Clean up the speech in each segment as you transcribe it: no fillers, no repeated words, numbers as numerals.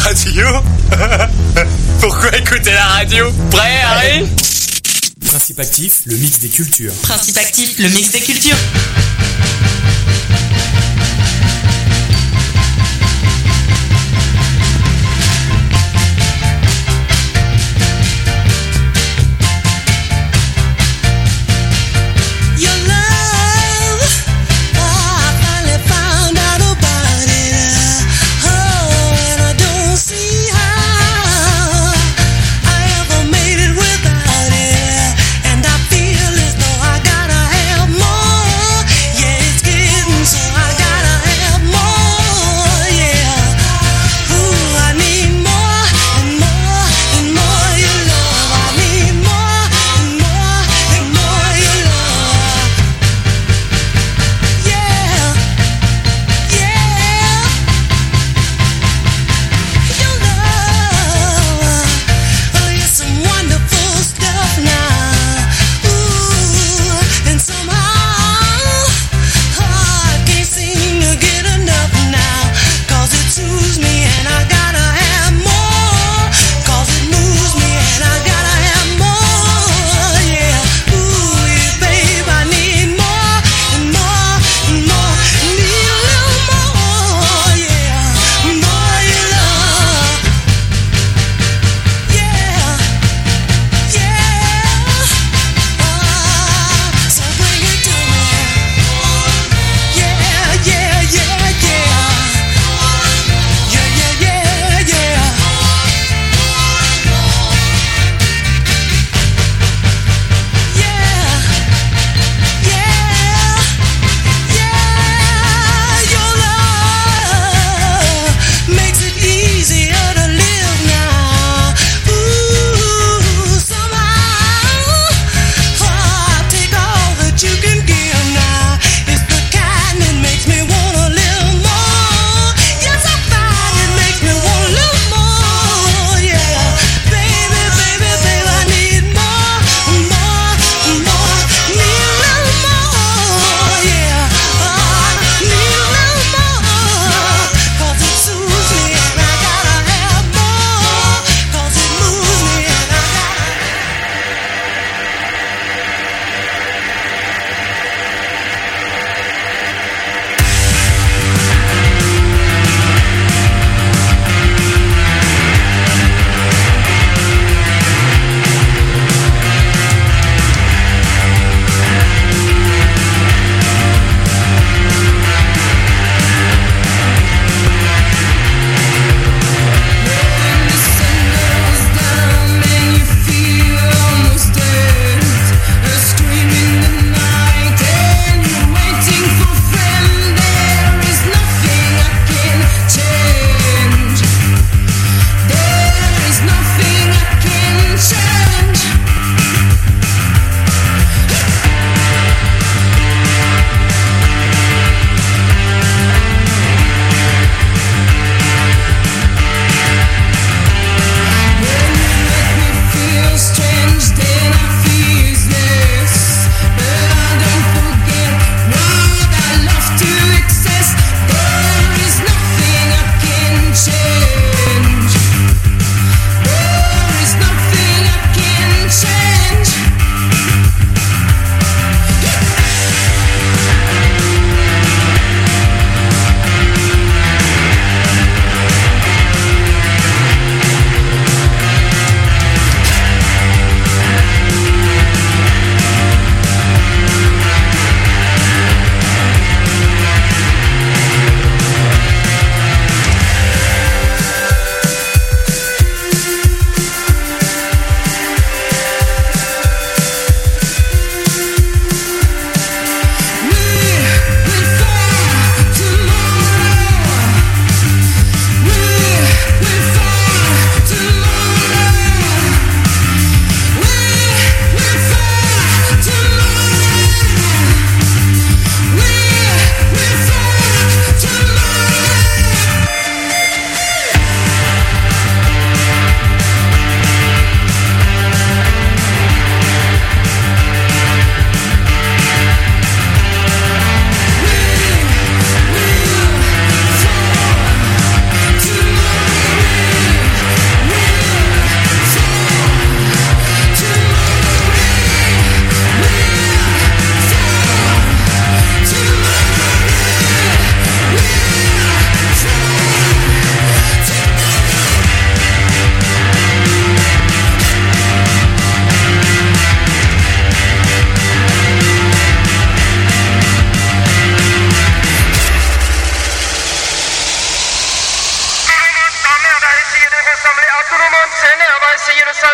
radio. Pourquoi écouter la radio? Prêt, Harry? Principe actif, le mix des cultures. Principe actif, le mix des cultures. And I feel as though I gotta have more. Yeah, it's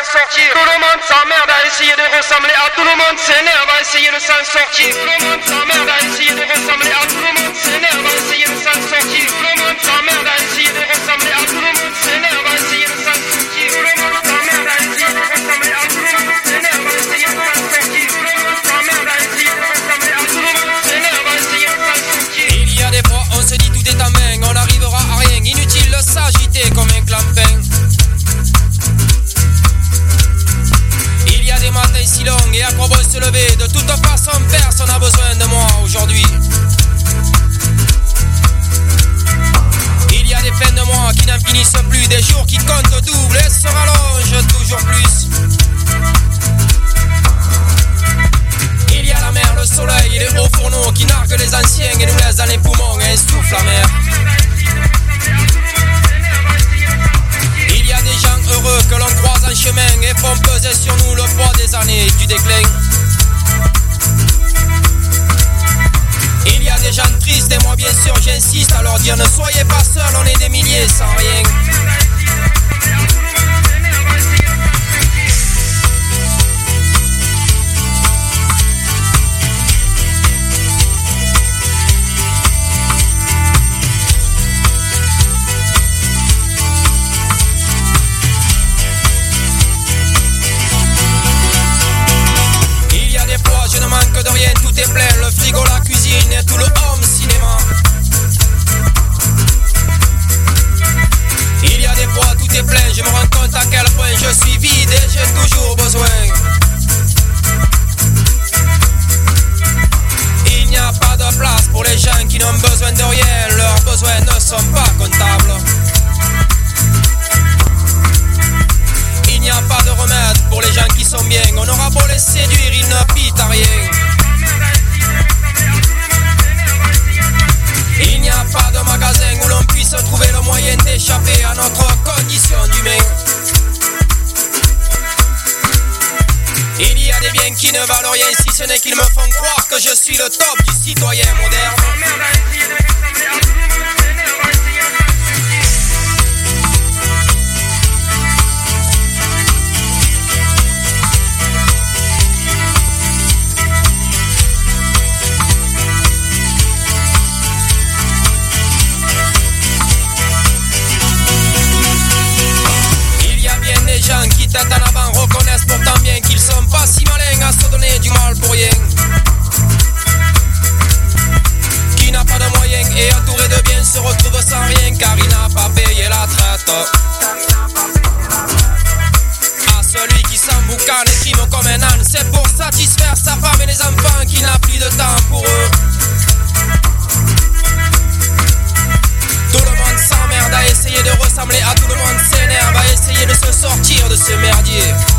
sortir. Tout le monde s'emmerde à essayer de ressembler à tout le monde s'énerve à essayer de s'en sortir. Tout le monde s'emmerde à essayer de ressembler à tout le monde s'énerve à essayer de s'en sortir. Tout le monde s'emmerde à essayer de ressembler à tout le monde s'énerve à essayer de s'en sortir. Tout le monde s'emmerde à essayer de ressembler à tout le monde s'énerve à essayer de s'en sortir. Tout le monde s'emmerde à essayer de ressembler à tout le monde s'énerve à essayer de s'en sortir. Il y a des fois on se dit tout est à main, on n'arrivera à rien, inutile de s'agiter comme un clampin. Il y a des matins si longs et à quoi bon se lever, de toute façon personne n'a besoin de moi aujourd'hui. Il y a des fins de mois qui n'en finissent plus, des jours qui comptent double et se rallongent toujours plus. Il y a la mer, le soleil et les hauts fourneaux qui narguent les anciens et nous laissent dans les poumons et soufflent la mer. Il y a des gens heureux que l'on croise en chemin et font peser sur nous le poids des années du déclin. Il y a des gens tristes et moi bien sûr j'insiste à leur dire ne soyez pas seuls, on est des milliers sans rien. Je ne manque de rien, tout est plein, le frigo, la cuisine et tout le home cinéma. Il y a des fois tout est plein, je me rends compte à quel point je suis vide et j'ai toujours besoin. Il n'y a pas de place pour les gens qui n'ont besoin de rien, leurs besoins ne sont pas comptables. Il n'y a pas de remède pour les gens qui sont bien, on aura beau les séduire, ils ne pitent à rien. Il n'y a pas de magasin où l'on puisse trouver le moyen d'échapper à notre condition d'humain. Il y a des biens qui ne valent rien si ce n'est qu'ils me font croire que je suis le top du citoyen moderne. Les gens qui têtent en avant reconnaissent pourtant bien qu'ils sont pas si malins à se donner du mal pour rien. Qui n'a pas de moyens et entouré de biens se retrouve sans rien car il n'a pas payé la traite. À celui qui s'emboucane et crime comme un âne, c'est pour satisfaire sa femme et les enfants qu'il n'a plus de temps pour eux. Tout le monde s'emmerde à essayer de ressembler à tout le monde s'énerve à essayer de se sortir de ce merdier.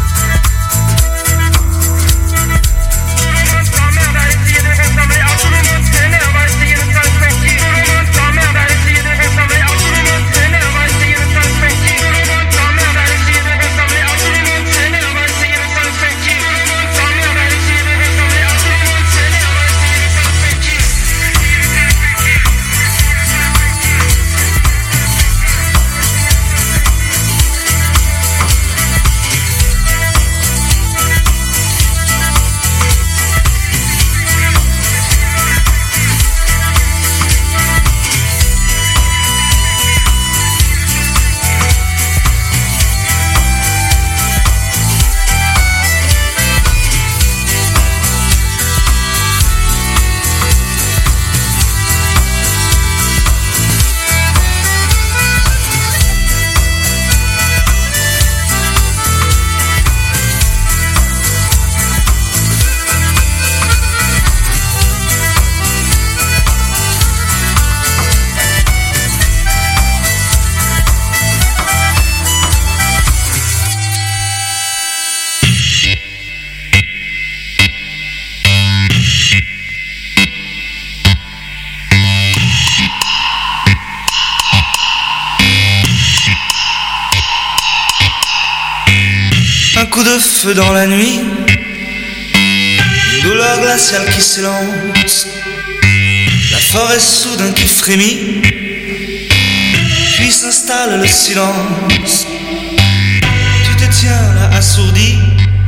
Un coup de feu dans la nuit, une douleur glaciale qui s'élance, la forêt soudain qui frémit, puis s'installe le silence. Tu te tiens là assourdi,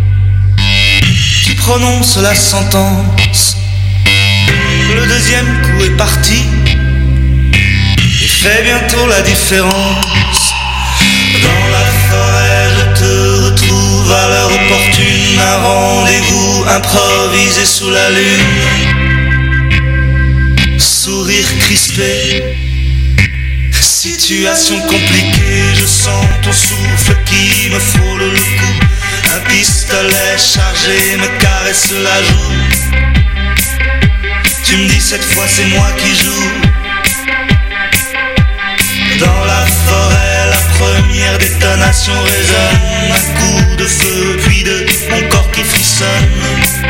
tu prononces la sentence. Le deuxième coup est parti et fait bientôt la différence. Dans la forêt je te retrouve à l'heure opportune, un rendez-vous improvisé sous la lune. Sourire crispé, situation compliquée, je sens ton souffle qui me frôle le cou. Un pistolet chargé me caresse la joue. Tu me dis cette fois c'est moi qui joue. Dans la forêt la première détonation résonne. Un coup de feu puis de mon corps qui frissonne,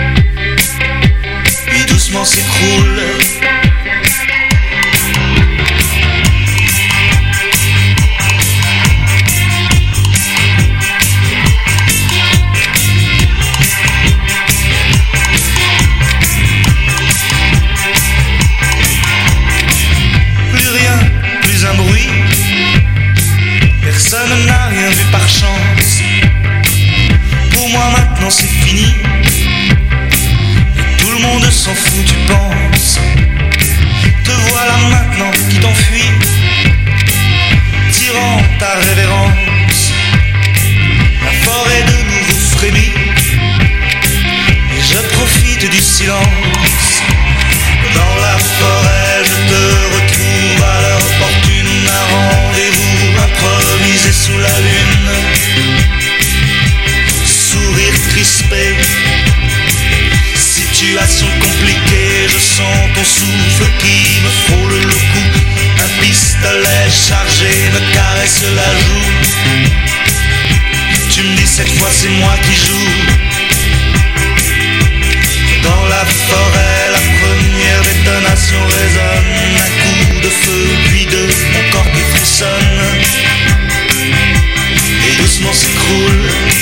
puis doucement s'écroule. Personne n'a rien vu par chance. Pour moi maintenant c'est fini, et tout le monde s'en fout tu penses. Te voilà maintenant qui t'enfuis, tirant ta révérence. La forêt de nouveau frémit, et je profite du silence. Dans la forêt je te retrouve à l'heure opportune, un rendez-vous improvisé sous la lune. Sourire crispé, situation compliquée, je sens ton souffle qui me frôle le cou. Un pistolet chargé me caresse la joue. Tu me dis cette fois c'est moi qui joue. Dans la forêt la première détonation résonne. Un coup de feu puis de mon corps qui frissonne, et doucement s'écroule.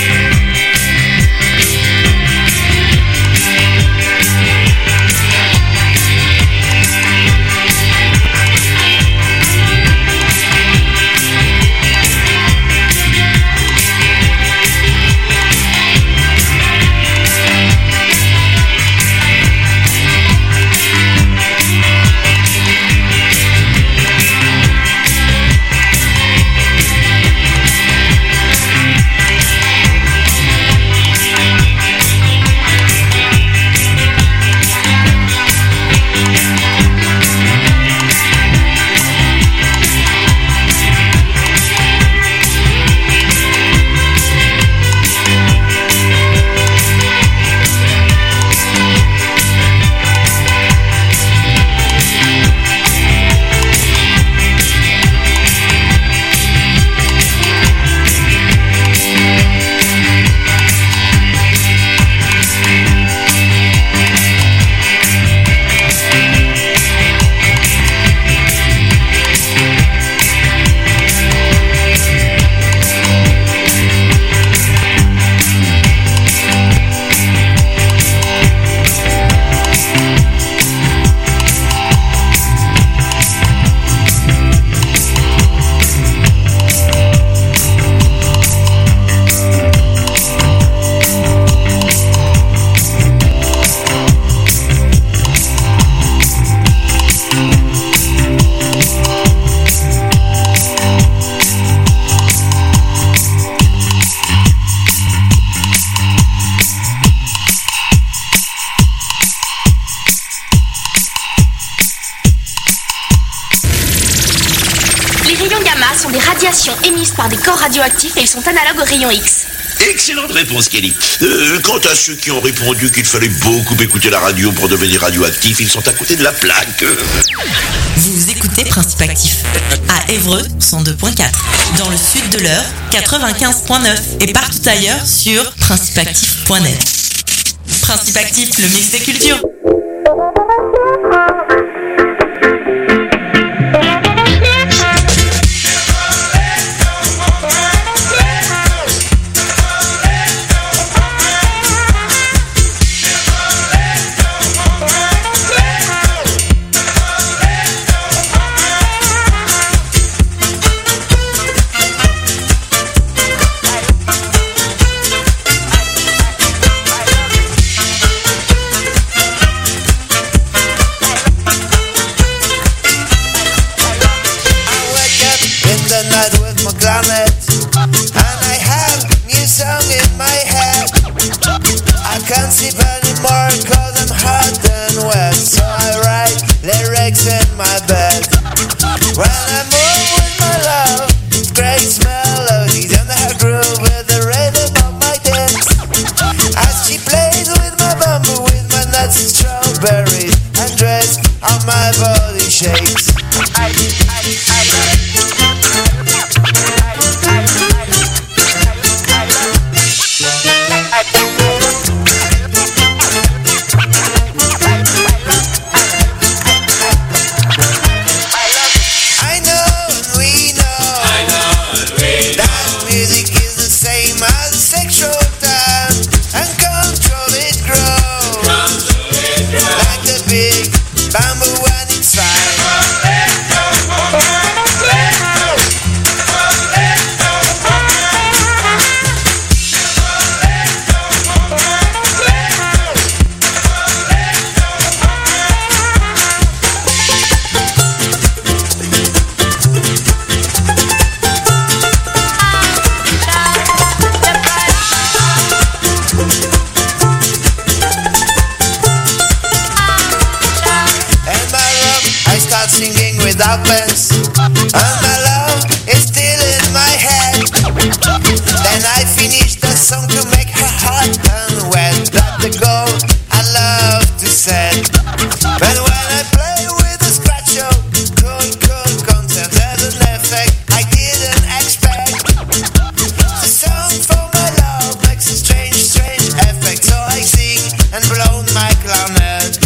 Émises par des corps radioactifs et ils sont analogues aux rayons X. Excellente réponse, Kelly. Quant à ceux qui ont répondu qu'il fallait beaucoup écouter la radio pour devenir radioactif, ils sont à côté de la plaque. Vous écoutez Principe Actif à Évreux 102.4, dans le sud de l'Eure 95.9 et partout ailleurs sur principeactif.net. Principe Actif, le mix des cultures. mad with my clarinet, and I have new song in my head. I can't sleep anymore cause I'm hot and wet, so I write lyrics in my bed. When I move with my love, great melodies and her groove with the rhythm of my dance. As she plays with my bamboo, with my nuts and strawberries, and dress on my body shakes. Darkness, and my love is still in my head. Then I finish the song to make her hot and wet. That's the goal I love to set. But when I play with a scratch, cool concept has an effect I didn't expect. The song for my love makes a strange effect, so I sing and blow my clarinet.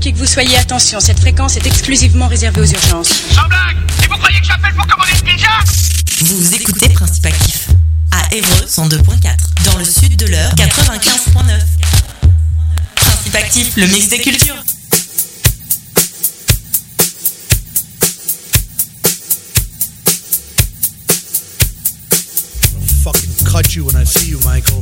qui que vous soyez, attention, cette fréquence est exclusivement réservée aux urgences. Sans blague, et vous croyez que j'appelle pour commander une pizza? Vous écoutez Principe Actif à Évreux 102.4, dans le sud de l'Eure 95.9. Principe Actif, le mix des cultures. Fucking cut you when I see you, Michael.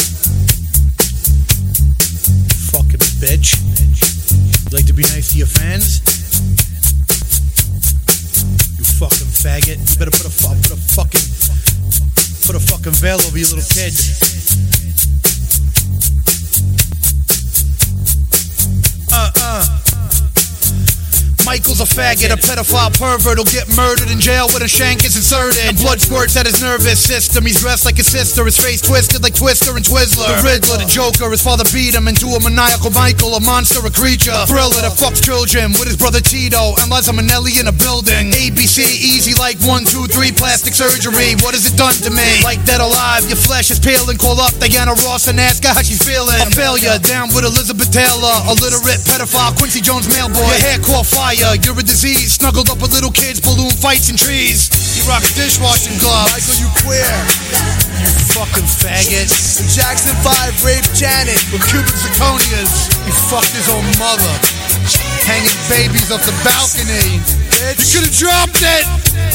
Fucking bitch. You like to be nice to your fans? You fucking faggot. You better put a fucking veil over your little kid. Michael's a faggot, a pedophile pervert who'll get murdered in jail when a shank is inserted and blood squirts at his nervous system. He's dressed like his sister, his face twisted like Twister and Twizzler. The Riddler, the Joker, his father beat him into a maniacal Michael, a monster, a creature, a thriller that fucks children with his brother Tito and Liza Minnelli in a building. ABC, easy like 1, 2, 3, plastic surgery. What has it done to me? Like dead alive, your flesh is peeling. Call up Diana Ross and ask her how she's feeling. A failure, down with Elizabeth Taylor, illiterate pedophile, Quincy Jones mailboy. Your hair caught fire. You're a disease, snuggled up with little kids, balloon fights in trees. You rock dishwashing gloves. Michael, you queer. You fucking faggot. The Jackson 5 raped Janet with Cuban zirconias. He fucked his own mother. Hanging babies off the balcony. Bitch. You could've dropped it.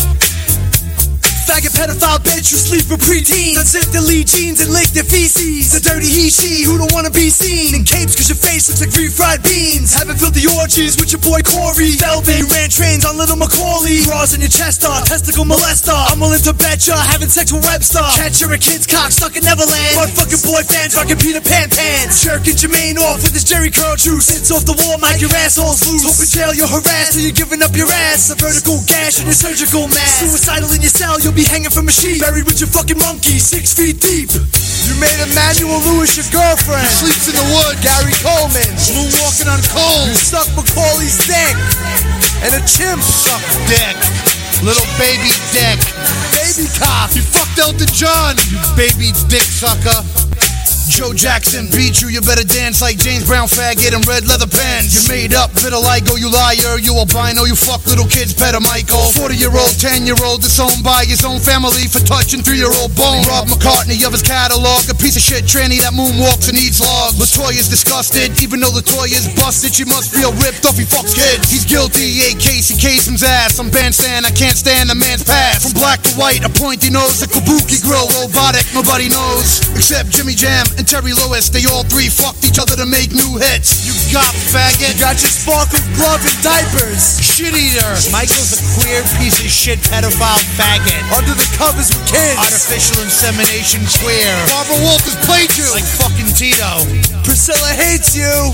Faggot pedophile bitch who sleep with preteens, unzip their lead jeans and lick their feces. The dirty he, she who don't wanna be seen in capes cause your face looks like refried beans. Having filthy orgies with your boy Corey Velvet. You ran trains on little Macaulay. Bras in your chest off, testicle molester. I'm willing to bet ya having sex with Webster. Catch her a kid's cock stuck in Neverland. Motherfucking boy fans rocking Peter Pan pants. Jerking Jermaine off with his Jerry curl juice. Sits off the wall, Mike, your asshole's loose. Hope in jail you're harassed till you're giving up your ass. A vertical gash in your surgical mask. Suicidal in your cell, you'll be hanging from a sheet, buried with your fucking monkey 6 feet deep. You made Emmanuel Lewis your girlfriend. He sleeps in the wood, Gary Coleman. Moonwalking on coal. You suck Macaulay's dick. And a chimp suck dick. Little baby dick. Baby cop. You fucked Elton John, you baby dick sucker. Joe Jackson beat you, you better dance like James Brown faggot in red leather pants. You made up vitiligo, you liar, you albino, you fuck little kids better, Michael. 40-year-old, 10-year-old disowned by his own family for touching 3-year-old bone. Rob McCartney of his catalog, a piece of shit tranny that moonwalks and eats logs. LaToya's disgusted, even though LaToya's busted, she must feel ripped off, he fucks kids. He's guilty, A. Casey Kasem's ass. I'm bandstand, I can't stand a man's past. From black to white, a pointy nose, a kabuki grill, robotic, nobody knows. Except Jimmy Jam and Terry Lewis, they all three fucked each other to make new hits. You got faggot. You got your sparkle glove and diapers. Shit eater. Michael's a queer piece of shit pedophile faggot. Under the covers with kids. Artificial insemination queer. Barbara Walters played you like fucking Tito. Priscilla hates you.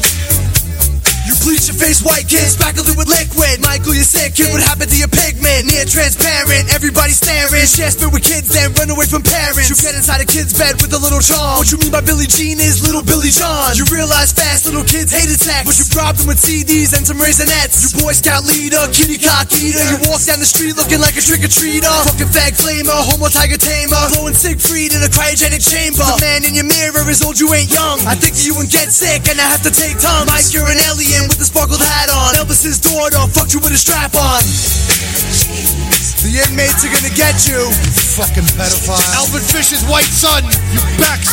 You bleach your face white, kid, spackle it with liquid. Michael, you're sick, kid, what happened to your pigment? Near transparent, everybody staring. Share spit with kids, then run away from parents. You get inside a kid's bed with a little charm. What you mean by Billie Jean is little Billy John. You realize fast little kids hated sex, but you robbed them with CDs and some Raisinets. You Boy Scout leader, kitty cock eater. You walk down the street looking like a trick-or-treater. Fucking fag flamer, homo tiger tamer. Blowing Siegfried in a cryogenic chamber. The man in your mirror is old, you ain't young. I think you and get sick and I have to take tongues. Mike, you're an alien with a sparkled hat on. Elvis's daughter fucked you with a strap on. The inmates are gonna get you. Fucking pedophile. Alvin Fisher's white son. You